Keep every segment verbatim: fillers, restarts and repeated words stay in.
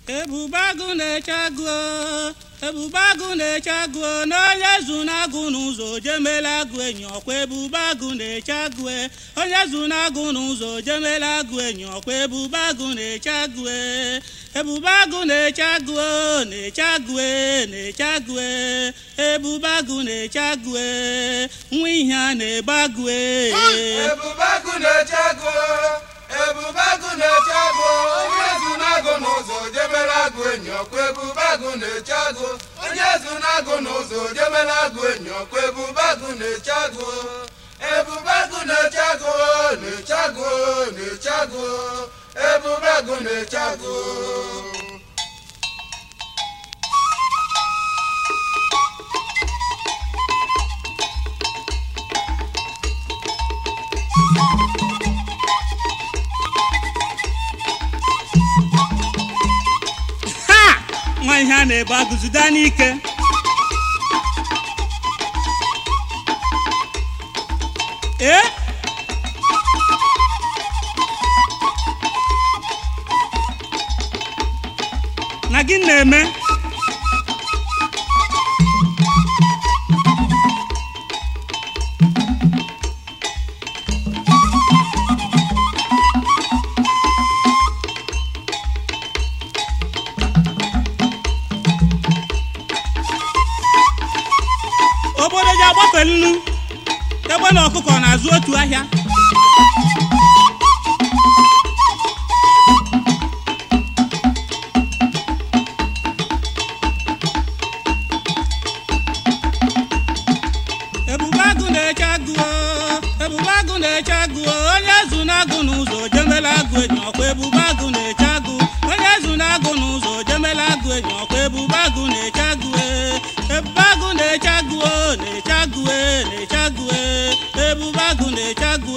Ebubagu na-echago, ebubagu na-echago, n'onye zunagụ n'ụzọ jemela agụ enyi ọkwa ebubagu na-echago, onye zunagụ n'ụzọ jemela agụ enyi ọkwa ebubagu na-echago, ebubagu na-echago, na-echago, na-echago, ebubagu na-echago, nwa ihe a na-ebagu. Ebubagu na-echago, ebubagu na-echago, onye zunagụ n'ụzọ jemela agụ enyi ọkwa ebubagu na-echago, onye zunagụ n'ụzọ jemela agụ enyi ọkwa ebubagu na-echago, ebubagu na-echago, na-echago, na-echago, ebubagu na-echago. Nwa ihe a na-ebu agụzida n'ike ee na gị na-eme obodo ji agbafe nnu ebe na ọkụkọ na-azụ otu ahịa ebubagu na-echago, ebubagu na-echago, onye zunagụ n'ụzọ jemela agụ enyi ọkwa ebubagu na-echago, onye zunagụ n'ụzọ jemela agụ enyi ọkwa ebubagu na-echago, ebubagu na-echago, na-echago, na-echago, ebubagu na-echago,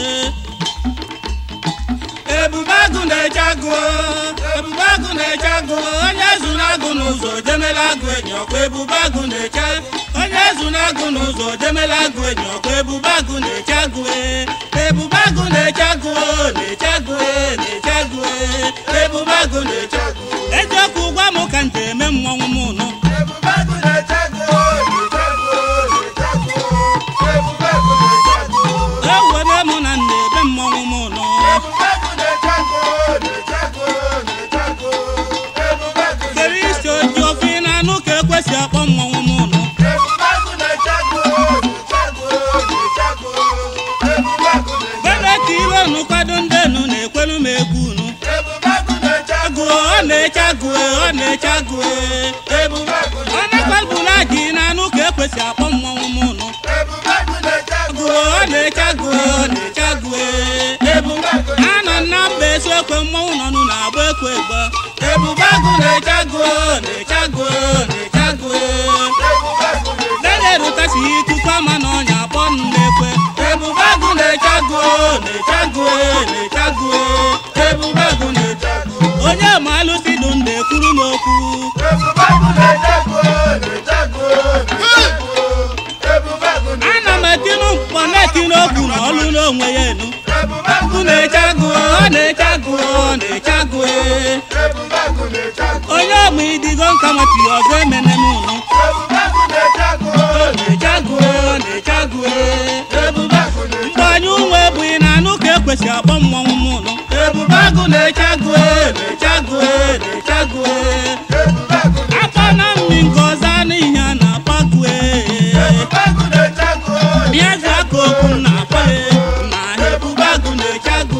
ebubagu na-echago, ebubagu na-echago, onye zunagụ n'ụzọ jemela agụ enyi ọkwa ebubagu na-echago, onye zunagụ n'ụzọ jemela agụ enyi ọkwa ebubagu na-echago, ebubagu na-echago, na-echago, na-echago, ebubagu na-echago. Eziokwu gwa m ka nte eme mmọnwụ m nọ Ebubagu na-echago, na-echago, na-echago, ebubagu na-echago. ewere m na nna ebe mmọnwụ m nọ Ebubagu na-echago, na-echago, na-echago, ebubagu kere isi na-echago. oji ofe ị na-anụ ka ekwesị akpọ mmọnwụ m nọ Ebubagu na-echago, na-echago, na-echago, ebubagu na-echago. bere ka ire unu kwado ndị enu na-ekwelu m egwu unu Ebubagu na-echago, ọ na-echago, ọ na-echago, ebubagu ọ na-ekwebula ji na-anụ ka ekwesị akpọ mmọnwụ m nọ ebubagu na-echago, ọ na-echago, ọ na-echago, ebubagu anọ na mba eziokwe mmọnwụ nọ nụ na-agba ekwe egbe ebubagu na-echago, na-echago, na-echago, ebubagu na-echago. na-erutasi ikuku ama na ọnya akpọ nnekwe ebubagu na-echago, na-echago, na-echago, ebubagu na-echago, onye ma alụsị dụ ndị ekwuru m okwu Ebubagu na-echago, na-echago, na-echago, ebubagu ana m etinu mkpọ na-etinu okwu na ọlụ n'onwe ya enu Ebubagu ọ na-echago, ọ na-echago, ọ na-echago, Ebubagu na-echago. onye ọmụ idigo nka nwati ọzọ emene m ụnụ Ebubagu na-echago, ọ na-echago, ọ na-echago, ebubagu na-echago. mgbe anyị ụmụ ebu ị na-anụ ka ekwesị akpọ mmọnwụ m ụnụ ebubagu na-echago, na-echago, na-echago, Ebubagu na- akpa na mmi nke ọzọ anụ ihe a na-akpagu Ebubagu na-echago, bịazi aka okwu m na-akpọ na ebubagu na-echago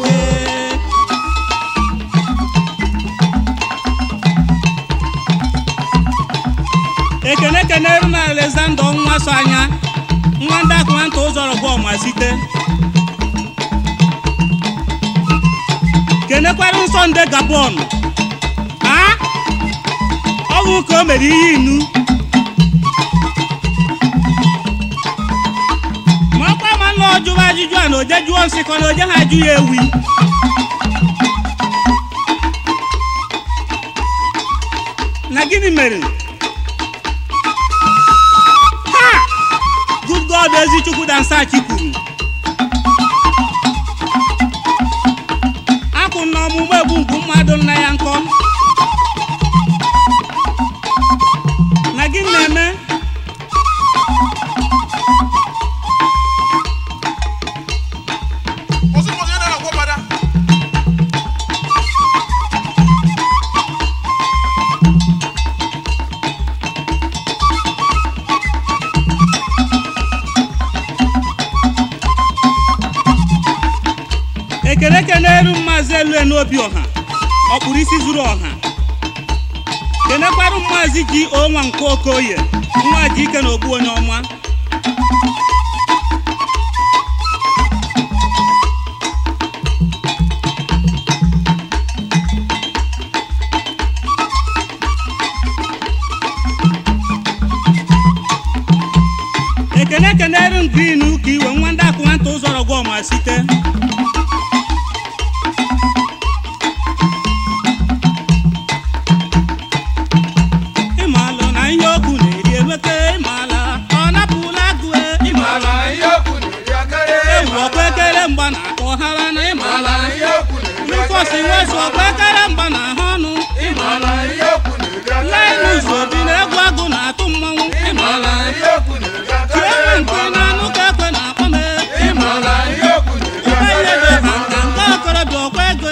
ekene keneru na Alexander nwa so anya nwa ndị akụmanta ụzọrọ bụ ọma site kenekwara nsọ nde Gabon a ọ bụ ka o mere ihe inu ma ọkwa ma nna ọjụwa ajụjụ a na oje jụọ nsịkọ na oje ha ajụ ya ewi na gịnị mere ha good God Ezichukwu Dansachi kwuru akụ na ọmụmụ egbu mgbu mmadụ nna ya nkọ na-eme ekele keneru Maazị Elue n'obi ọha ọkpụrụ isi zuru ọha kenekwarụ Maazị ji onwa nke Okoye nwa ji ike na ogbu onye ọma ekele keneru Green ka iwe nwa ndị akwụnta ụzọrọ gwa ọma site Wesu ọkpekere mgba na ahọnụ Linus Obi na-egwu agụ na-atụ mmanwụ Chioma mkpi na-anụ ka ekwe na-akpọ m ụba ihe dị ọha nka nke okorobịa ọkwa ego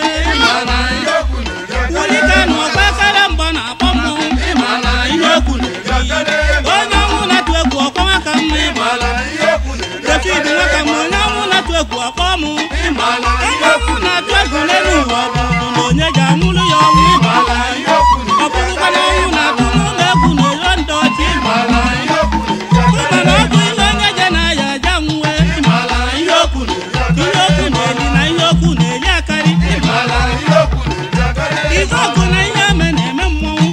wulike na ọkpekere mgba na-akpọ mmanwụ ihe okwu na-eri onye ọnwụ na-atụ egwu ọkpọ nwaka mma David nwaka ma onye ọnwụ na-atụ egwu ọkpọ mụ onye ọnwụ na-atụ egwu n'elu ụwa onye ji amụrụ ya ọnwụ ọ bụrụkwa na ọnwụ na-atụ n'ụlọ egwu na-ero ndị ọchị ụmana ọ bụ ihe onye je na ya aja nwuwe ihe okwu na-eli na ihe okwu na-eli akarị ife ọgụ na ihe eme na-eme mmọnwụ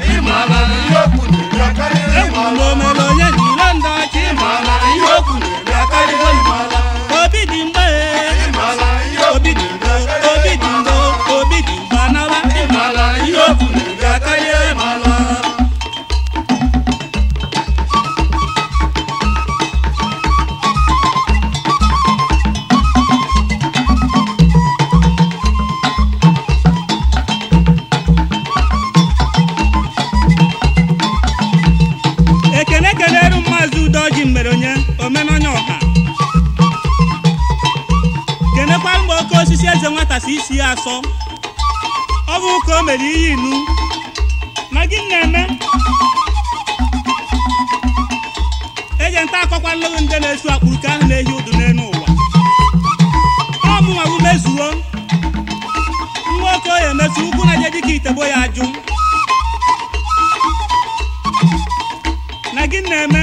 egwu na omere onye ji iro ndị ọchị ihe okwu na-eli akarị obi dị mgbe obi dị mgbe obi dị mgbe obi dị ekene keneru Maazị Udoji mere onye omenonye ọha kenekwara mgbe oke osisi eze nwata si isi ya asọ ọ bụ ka o mere iyi inu na gị na-eme eje nta akọkwa nlụghị ndị na-esu akpụrụ ka ahụ na-ehi ụdụ n'elu ụwa ọ mụnwa bụ mezuo nwa Okoye emesu ugwu na je dịka itebo ya ajụ na gị na-eme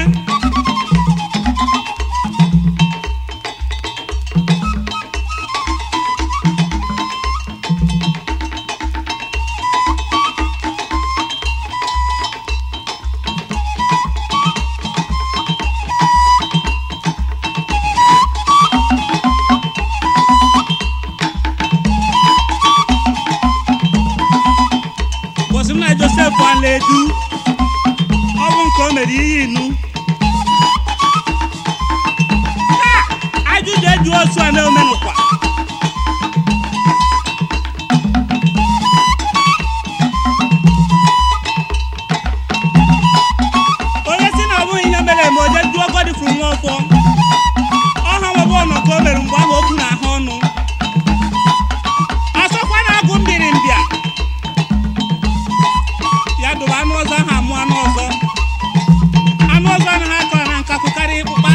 Joseph Aledu ọ bụ nke o mere iyi inu ajụjụ eju osu a na-omenụkwa onye si na ọ bụghị ihe mere eme oje jụọ Godfrey Nwaọfọ ọha nwebe ọnọ ka o mere mgbe ahụ okwu na ahụ ọnụ asọkwa na-agụ mbiri mbịa ya dụrụ anụ ọzọ ahụ amụ anụ ọzọ anụ ọzọ anaghị akọ na nkakụ karịa ịkpụkpa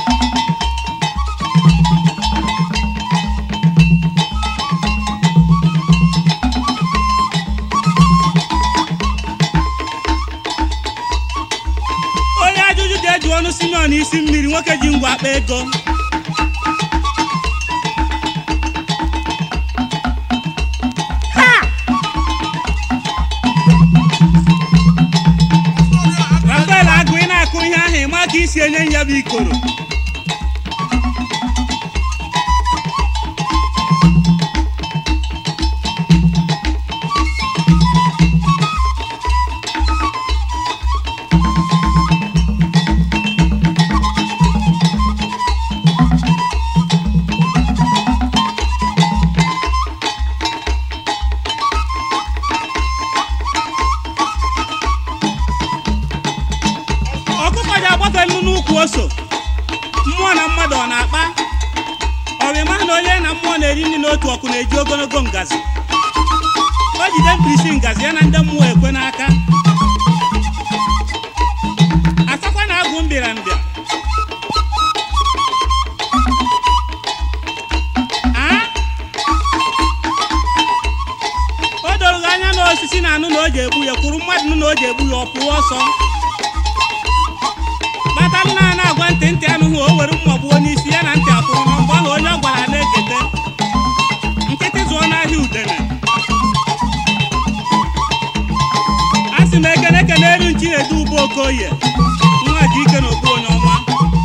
onye ajụjụ ji eji ọnụ Simeon isi mmiri nwoke ji ngwa akpa ego ka isi enye ya bụ ikoro okwu so mmụọ na mmadụ ọ na-akpa ọrịma na onye na mmụọ na-eri nri n'otu ọkụ na-eji ogologo ngazi o jide mkpirisi ngazi ya na ndị mmụọ ekwe n'aka asakwa na agụ mbịara mbịa o doro gị anya na osisi na anụ na o ji egbu ya kwuru mmadụ nụ na o ji egbu ya ọ pụọ ọsọ kpata nna a na-agwa ntị ntị anụghị o were mma gbuo n'isi ya na ntị apụrụ na mgbe ahụ onye ọ gwara na-ekete nkịtị zụọ n'ahịa udene a sị m ekene ekene elu nchi na-edu ube Okoye nwa ji ike na okpu onye ọma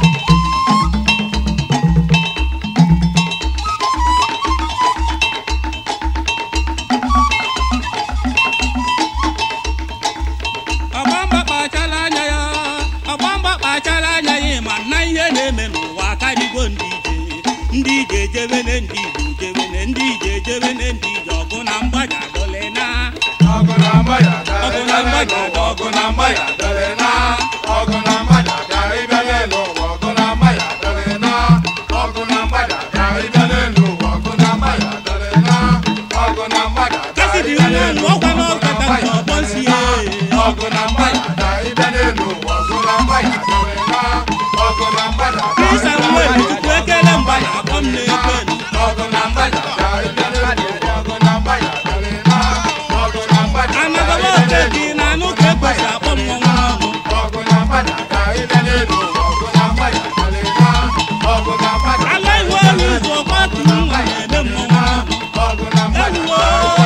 ọgbamba kpachala anya ya ọgbamba kpachala anya ya ma na ihe na-eme n'ụwa karịgo ndị ije ndị ije ejebene ndị ije ejebene ndị ije ejebene ndị ije ọgụ na mgbaja dole na ọgụ na mgbada ọgụ na mgbaja ọgụ na mgbada dole na ọgụ na mgbada ka ịbịa n'elu ụwa ọgụ na mgbada dole na ọgụ na mgbada ka ịbịa n'elu ụwa ọgụ na mgbada dole na ọgụ na mgbada ka kasị dị onye ọnụ ọgwa na ọkata nke ọgbọ nsi ya ọgụ na mgbada ka ịbịa n'elu ụwa ọgụ na mgbada dole na ọgụ na mgbada ka Krista nwe tupu ekele mgba na akpọ m na-ekwe ọgụ na mgbada ka ịbịa n'elu ụwa ọgụ na mgbada dole na ọgụ na mgbada anagaba oke dị na anụ ka ekwesị akpọ m nwa ọnụ ọgụ na mgbada ka ịbịa n'elu ụwa ọgụ na mgbada dole na ọgụ na mgbada ala iwe elu ụzọ ọkpatu nwa na-eme mmọnwụ ọnụ ọgụ na mgbada eluwo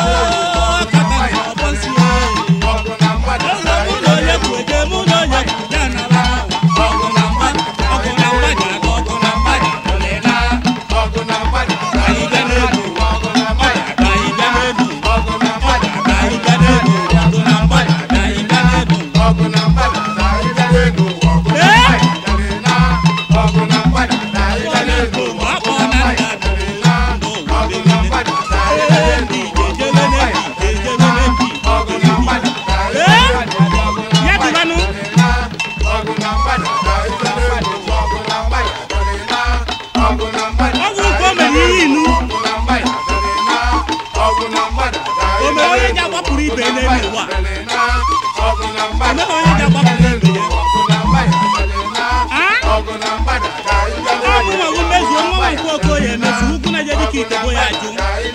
ọkata nke ọgbọ nsi ya ọgụ na mgbada ụlọ mụ na onye kwu eje mụ na onye kwu ya nara ọnwa ọgụ na mgbada ọgụ na mgbada ka ọgụ na mgbada dole na ọgụ na mgbada ka anyị bịa n'elu ụwa ọgụ na mgbada ka anyị bịa n'elu ọgụ na mgbada ka anyị bịa n'elu ọgụ na mgbada ka anyị bịa n'elu ọgụ na mgbada ka ịbịa n'elu ụwa ọgụ na ee mgbada dole na ọgụ na mgbada ka ịbịa n'elu ụwa akpọ ọgụ na na mgbada nda dole na ọgụ na mgbada ka ịbịa ee n'elu ndị ụwa ije ọgụ na jebene mgbada ndị ije jebene ndị ọgụ na mgbada ka ịbịa n'elu ụwa ọgụ na ya mgbada dịbanụ dole na ọgụ na mgbada ka ịbịa n'elu ụwa ọgụ na mgbada dole na ọgụ na mgbada ọgwụ nke o mere ihe inu ọgụ na mgbada dole na ọgụ na mgbada ka o ịbịa mere onye n'elu ji agbapụrụ ibe n'elu ụwa ọgụ na mgbada o mere onye ji agbapụrụ ibe ya ọgụ na mgbada a ọgụ na mgbada ka ịbịa ọ bụ ma ọ mezuo nwa m nke Okoye emezu ukwu na je dịka itebo ya ajụ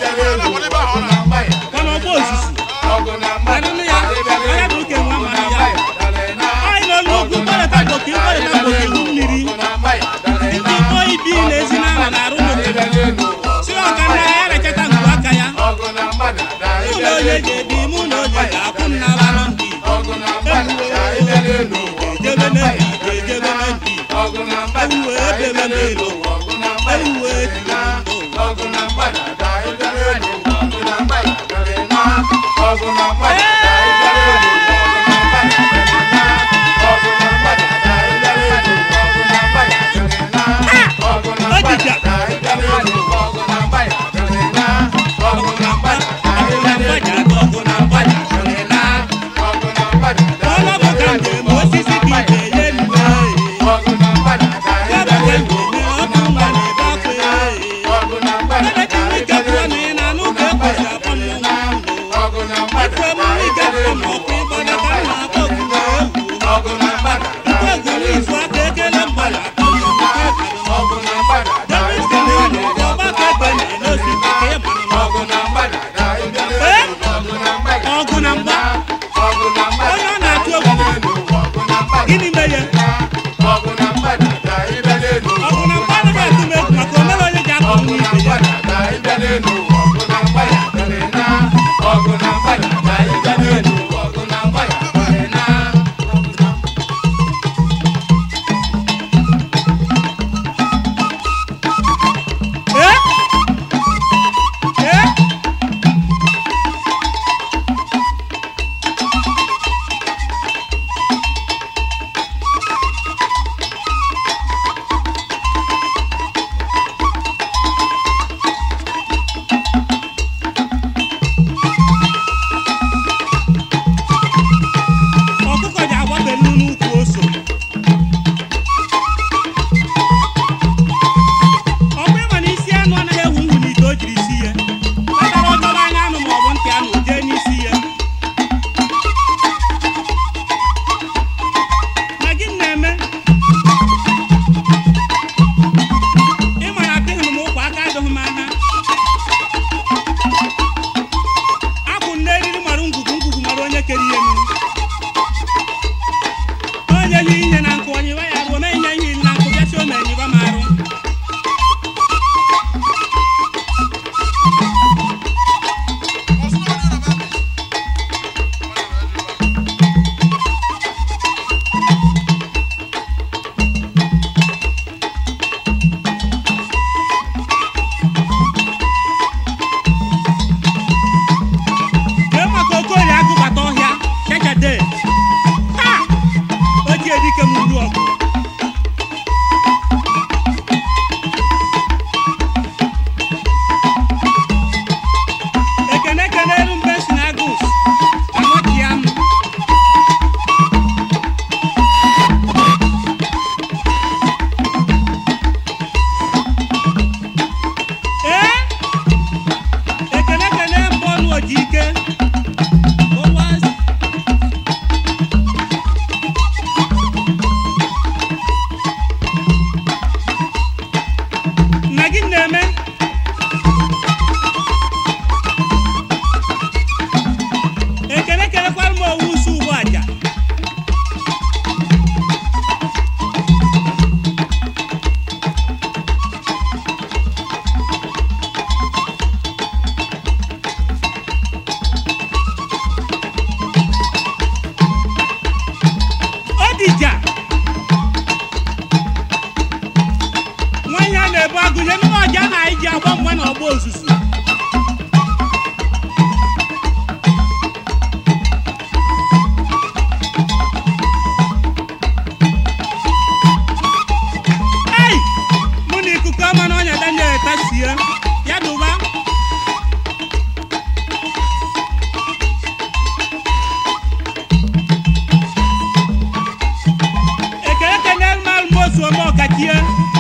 mana ọgba ozizi anụnụ ya onye bụ uke nwa mara ya anyị n'olu ugwu mkpọrịta gboke mkpọrịta gboke ihu mmiri ndị mkpọ ibi na-ezi na ama na arụ n'obodo si ọka nna ya rechata ngwu aka ya mụ na onye ga-ebi mụ na onye ga-akwụ m n'ala nọ ndị ejebene ndị ejebene ndị ewuwe ebebe n'elu ewuwe ejiri ndụ na-agwa na ọgba ozuzu ei mụ na ikuku ọma na ọnya Daniel tasie ya dụba ekele kenel mal mosu ọma ọkachie